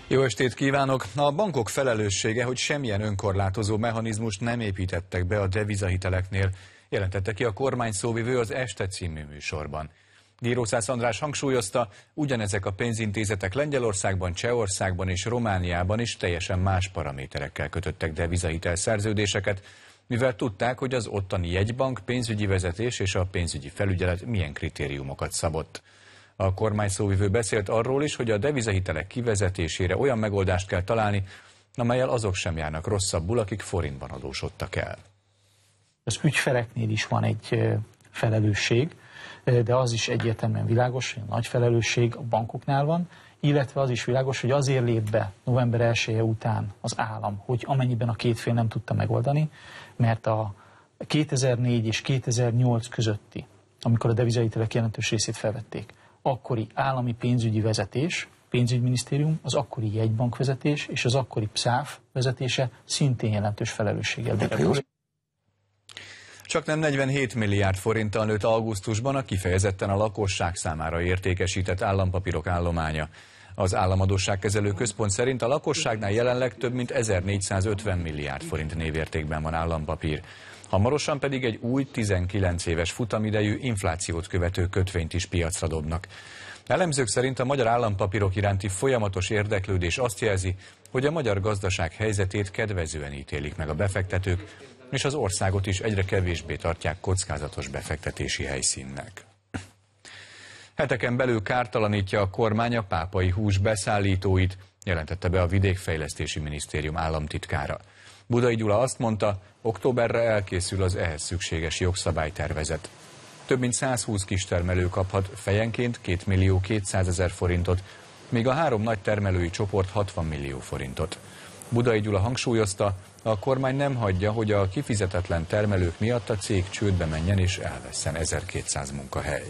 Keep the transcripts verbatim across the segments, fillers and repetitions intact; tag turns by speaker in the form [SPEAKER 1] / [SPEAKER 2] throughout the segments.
[SPEAKER 1] Jó estét kívánok! A bankok felelőssége, hogy semmilyen önkorlátozó mechanizmust nem építettek be a devizahiteleknél, jelentette ki a kormány szóvivő az Este című műsorban. Gyérószász András hangsúlyozta, ugyanezek a pénzintézetek Lengyelországban, Csehországban és Romániában is teljesen más paraméterekkel kötöttek devizahitel szerződéseket, mivel tudták, hogy az ottani jegybank, pénzügyi vezetés és a pénzügyi felügyelet milyen kritériumokat szabott. A kormány szóvivő beszélt arról is, hogy a devizahitelek kivezetésére olyan megoldást kell találni, amellyel azok sem járnak rosszabbul, akik forintban adósodtak el.
[SPEAKER 2] Az ügyfeleknél is van egy felelősség, de az is egyértelműen világos, hogy a nagy felelősség a bankoknál van, illetve az is világos, hogy azért lép be november elseje után az állam, hogy amennyiben a két fél nem tudta megoldani, mert a kétezer-négy és kétezer-nyolc közötti, amikor a devizahitelek jelentős részét felvették, akkori állami pénzügyi vezetés, pénzügyminisztérium, az akkori jegybankvezetés és az akkori pszáf vezetése szintén jelentős felelősséggel bírt.
[SPEAKER 1] Csak nem negyvenhét milliárd forinttal nőtt augusztusban a kifejezetten a lakosság számára értékesített állampapírok állománya. Az Államadósságkezelő Központ szerint a lakosságnál jelenleg több mint ezernégyszázötven milliárd forint névértékben van állampapír. Hamarosan pedig egy új tizenkilenc éves futamidejű inflációt követő kötvényt is piacra dobnak. Elemzők szerint a magyar állampapírok iránti folyamatos érdeklődés azt jelzi, hogy a magyar gazdaság helyzetét kedvezően ítélik meg a befektetők, és az országot is egyre kevésbé tartják kockázatos befektetési helyszínnek. Heteken belül kártalanítja a kormány a pápai hús beszállítóit, jelentette be a Vidékfejlesztési Minisztérium államtitkára. Budai Gyula azt mondta, októberre elkészül az ehhez szükséges jogszabálytervezet. Több mint százhúsz kistermelő kaphat fejenként két millió kétszázezer forintot, míg a három nagy termelői csoport hatvan millió forintot. Budai Gyula hangsúlyozta, a kormány nem hagyja, hogy a kifizetetlen termelők miatt a cég csődbe menjen és elvesszen ezerkétszáz munkahely.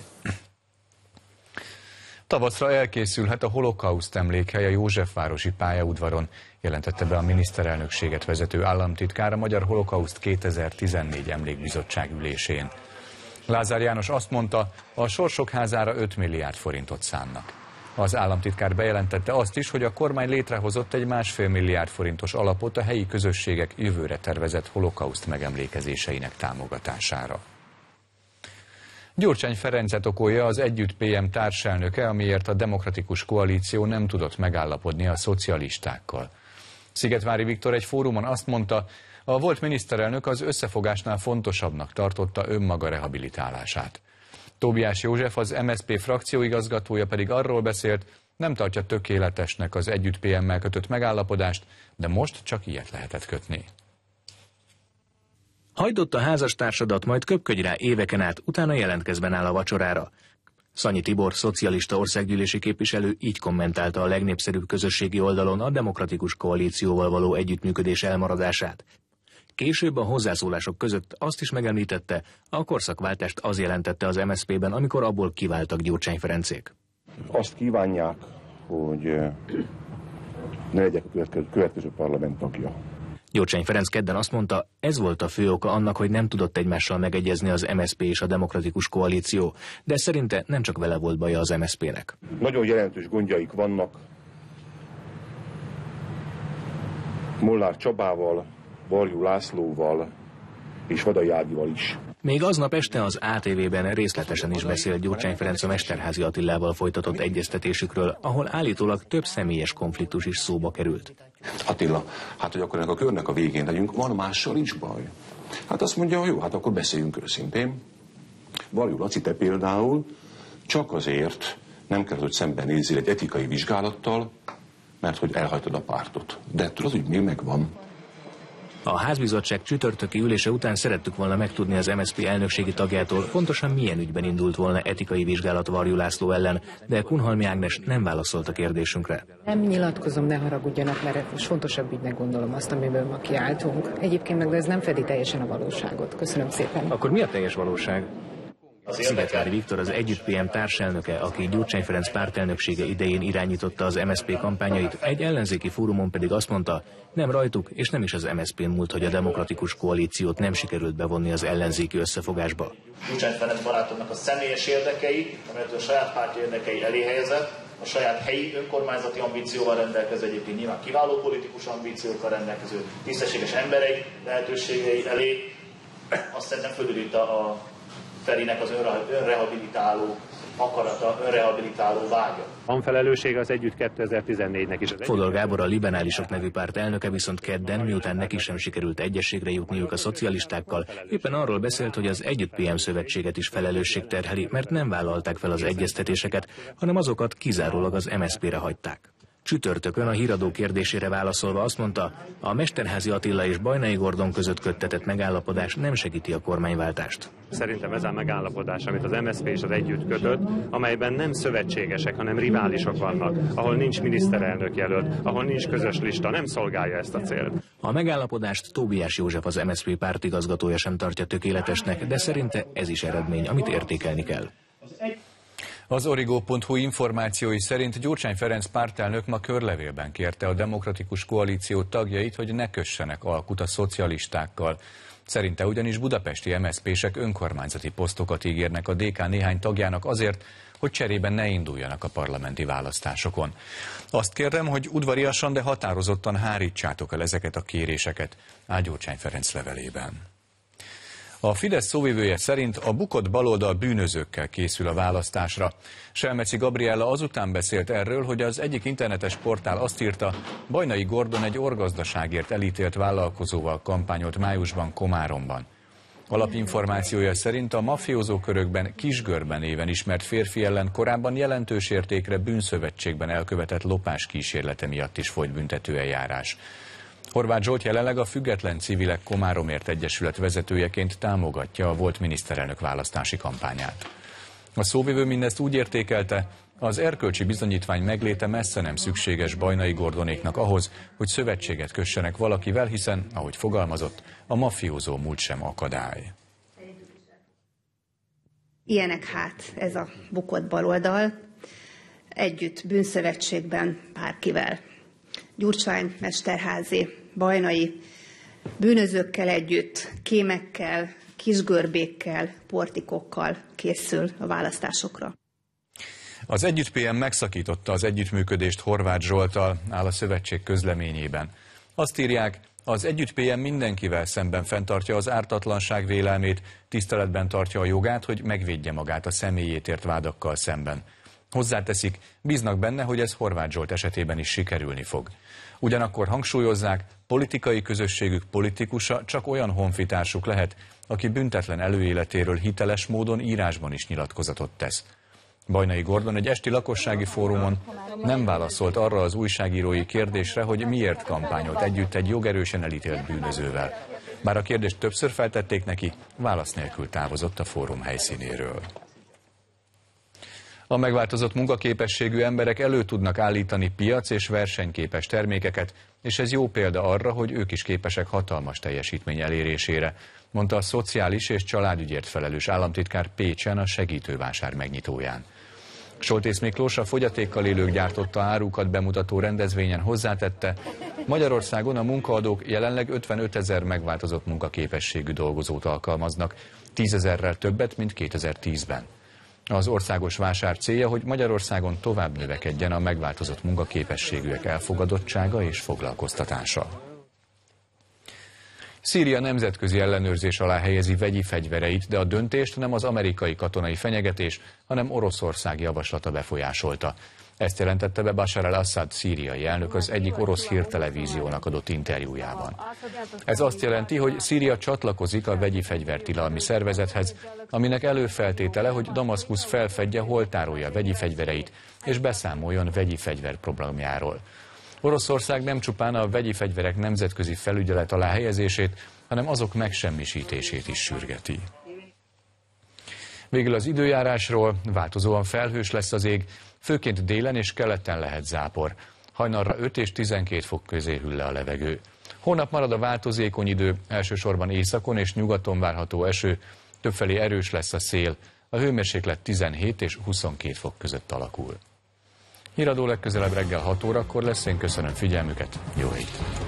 [SPEAKER 1] Tavaszra elkészülhet a holokauszt emlékhely a Józsefvárosi pályaudvaron, jelentette be a miniszterelnökséget vezető államtitkár a Magyar Holokauszt kétezer-tizennégy emlékbizottság ülésén. Lázár János azt mondta, a Sorsok házára öt milliárd forintot szánnak. Az államtitkár bejelentette azt is, hogy a kormány létrehozott egy másfél milliárd forintos alapot a helyi közösségek jövőre tervezett holokauszt megemlékezéseinek támogatására. Gyurcsány Ferencet okolja az Együtt pé em társelnöke, amiért a Demokratikus Koalíció nem tudott megállapodni a szocialistákkal. Szigetvári Viktor egy fórumon azt mondta, a volt miniszterelnök az összefogásnál fontosabbnak tartotta önmaga rehabilitálását. Tóbiás József, az em es zé pé frakcióigazgatója pedig arról beszélt, nem tartja tökéletesnek az Együtt pé emmel kötött megállapodást, de most csak ilyet lehetett kötni.
[SPEAKER 3] Hajtott a házastársadat, majd köpködj rá éveken át, utána jelentkezben áll a vacsorára. Szanyi Tibor, szocialista országgyűlési képviselő így kommentálta a legnépszerűbb közösségi oldalon a Demokratikus Koalícióval való együttműködés elmaradását. Később a hozzászólások között azt is megemlítette, a korszakváltást az jelentette az em es zé pében, amikor abból kiváltak Gyurcsány Ferencék.
[SPEAKER 4] Azt kívánják, hogy ne legyek a következő, következő parlament tagja.
[SPEAKER 3] Gyurcsány Ferenc kedden azt mondta, ez volt a fő oka annak, hogy nem tudott egymással megegyezni az em es zé pé és a Demokratikus Koalíció, de szerinte nem csak vele volt baja az em es zé pének.
[SPEAKER 4] Nagyon jelentős gondjaik vannak Molnár Csabával, Varjú Lászlóval és Vadai Ágival is.
[SPEAKER 3] Még aznap este az á té vében részletesen is beszélt Gyurcsány Ferenc a Mesterházy Attilával folytatott egyeztetésükről, ahol állítólag több személyes konfliktus is szóba került.
[SPEAKER 5] Attila, hát hogy akkor ennek a körnek a végén legyünk, van mással is baj? Hát azt mondja, jó, hát akkor beszéljünk őszintén. Varjú Laci, te például csak azért nem kell, hogy szembenézzél egy etikai vizsgálattal, mert hogy elhagytad a pártot. De ettől az ügy még megvan.
[SPEAKER 3] A házbizottság csütörtöki ülése után szerettük volna megtudni az em es zé pé elnökségi tagjától, pontosan milyen ügyben indult volna etikai vizsgálat Varjú László ellen, de Kunhalmi Ágnes nem válaszolt a kérdésünkre.
[SPEAKER 6] Nem nyilatkozom, ne haragudjanak, mert most fontosabb ügynek gondolom azt, amiből ma kiálltunk. Egyébként meg ez nem fedi teljesen a valóságot. Köszönöm szépen.
[SPEAKER 3] Akkor mi a teljes valóság? Szigetvári Viktor, az Együtt pé em társelnöke, aki Gyurcsány Ferenc pártelnöksége idején irányította az em es zé pé kampányait, egy ellenzéki fórumon pedig azt mondta, nem rajtuk és nem is az em es zé pén múlt, hogy a Demokratikus Koalíciót nem sikerült bevonni az ellenzéki összefogásba.
[SPEAKER 7] Gyurcsány Ferenc barátomnak a személyes érdekei, amelyet a saját pártja érdekei elé helyezett, a saját helyi önkormányzati ambícióval rendelkező, egyébként nyilván kiváló politikus ambíciókkal rendelkező, tisztességes emberei lehetőségei elé, azt szerintem fölülít a Ferinek az önrehabilitáló akarata, önrehabilitáló vágya.
[SPEAKER 8] Van felelősség az Együtt kétezer-tizennégynek is.
[SPEAKER 3] Fodor Gábor, a Liberálisok nevű párt elnöke viszont kedden, miután neki sem sikerült egyességre jutniuk a szocialistákkal, éppen arról beszélt, hogy az Együtt pé em szövetséget is felelősség terheli, mert nem vállalták fel az egyeztetéseket, hanem azokat kizárólag az em es zé pére hagyták. Csütörtökön a Híradó kérdésére válaszolva azt mondta, a Mesterházy Attila és Bajnai Gordon között köttetett megállapodás nem segíti a kormányváltást.
[SPEAKER 8] Szerintem ez a megállapodás, amit az em es zé pé és az Együtt kötött, amelyben nem szövetségesek, hanem riválisok vannak, ahol nincs miniszterelnök jelölt, ahol nincs közös lista, nem szolgálja ezt a célt.
[SPEAKER 3] A megállapodást Tóbiás József, az em es zé pé pártigazgatója sem tartja tökéletesnek, de szerinte ez is eredmény, amit értékelni kell.
[SPEAKER 1] Az Origo pont hu információi szerint Gyurcsány Ferenc pártelnök ma körlevélben kérte a Demokratikus Koalíció tagjait, hogy ne kössenek alkut a szocialistákkal. Szerinte ugyanis budapesti em es zé pések önkormányzati posztokat ígérnek a dé ká néhány tagjának azért, hogy cserében ne induljanak a parlamenti választásokon. Azt kérdem, hogy udvariasan, de határozottan hárítsátok el ezeket a kéréseket, áll Gyurcsány Ferenc levelében. A Fidesz szóvivője szerint a bukott baloldal bűnözőkkel készül a választásra. Selmeci Gabriella azután beszélt erről, hogy az egyik internetes portál azt írta, Bajnai Gordon egy orgazdaságért elítélt vállalkozóval kampányolt májusban Komáromban. Alapinformációja szerint a mafiózó körökben Kisgörben néven ismert férfi ellen korábban jelentős értékre bűnszövetségben elkövetett lopás kísérlete miatt is folyt büntetőeljárás. Horváth Zsolt jelenleg a Független Civilek Komáromért Egyesület vezetőjeként támogatja a volt miniszterelnök választási kampányát. A szóvivő mindezt úgy értékelte, az erkölcsi bizonyítvány megléte messze nem szükséges Bajnai Gordonéknak ahhoz, hogy szövetséget kössenek valakivel, hiszen, ahogy fogalmazott, a mafiózó múlt sem akadály.
[SPEAKER 9] Ilyenek hát ez a bukott baloldal, együtt bűnszövetségben bárkivel. Gyurcsány, Mesterházy, Bajnai, bűnözőkkel együtt, kémekkel, kisgörbékkel, portikokkal készül a választásokra.
[SPEAKER 1] Az Együtt pé em megszakította az együttműködést Horváth Zsolttal, áll a szövetség közleményében. Azt írják, az Együtt pé em mindenkivel szemben fenntartja az ártatlanság vélelmét, tiszteletben tartja a jogát, hogy megvédje magát a személyét ért vádakkal szemben. Hozzáteszik, bíznak benne, hogy ez Horváth Zsolt esetében is sikerülni fog. Ugyanakkor hangsúlyozzák, politikai közösségük politikusa csak olyan honfitársuk lehet, aki büntetlen előéletéről hiteles módon írásban is nyilatkozatot tesz. Bajnai Gordon egy esti lakossági fórumon nem válaszolt arra az újságírói kérdésre, hogy miért kampányolt együtt egy jogerősen elítélt bűnözővel. Bár a kérdést többször feltették neki, válasz nélkül távozott a fórum helyszínéről. A megváltozott munkaképességű emberek elő tudnak állítani piac- és versenyképes termékeket, és ez jó példa arra, hogy ők is képesek hatalmas teljesítmény elérésére, mondta a szociális és családügyért felelős államtitkár Pécsen a segítővásár megnyitóján. Soltész Miklós a fogyatékkal élők gyártotta árukat bemutató rendezvényen hozzátette, Magyarországon a munkaadók jelenleg ötvenötezer megváltozott munkaképességű dolgozót alkalmaznak, tízezerrel többet, mint kétezer-tízben. Az országos vásár célja, hogy Magyarországon tovább növekedjen a megváltozott munkaképességűek elfogadottsága és foglalkoztatása. Szíria nemzetközi ellenőrzés alá helyezi vegyi fegyvereit, de a döntést nem az amerikai katonai fenyegetés, hanem Oroszország javaslata befolyásolta. Ezt jelentette be Bashar al-Assad szíriai elnök az egyik orosz hírtelevíziónak adott interjújában. Ez azt jelenti, hogy Szíria csatlakozik a vegyi fegyvertilalmi szervezethez, aminek előfeltétele, hogy Damaszkusz felfedje, hol tárolja vegyi fegyvereit, és beszámoljon vegyi fegyver programjáról. Oroszország nem csupán a vegyi fegyverek nemzetközi felügyelet alá helyezését, hanem azok megsemmisítését is sürgeti. Végül az időjárásról, változóan felhős lesz az ég, főként délen és keleten lehet zápor. Hajnalra öt és tizenkét fok közé hűl le a levegő. Holnap marad a változékony idő, elsősorban északon és nyugaton várható eső, többfelé erős lesz a szél, a hőmérséklet tizenhét és huszonkét fok között alakul. Híradó legközelebb reggel hat órakor lesz, én köszönöm figyelmüket, jó hét!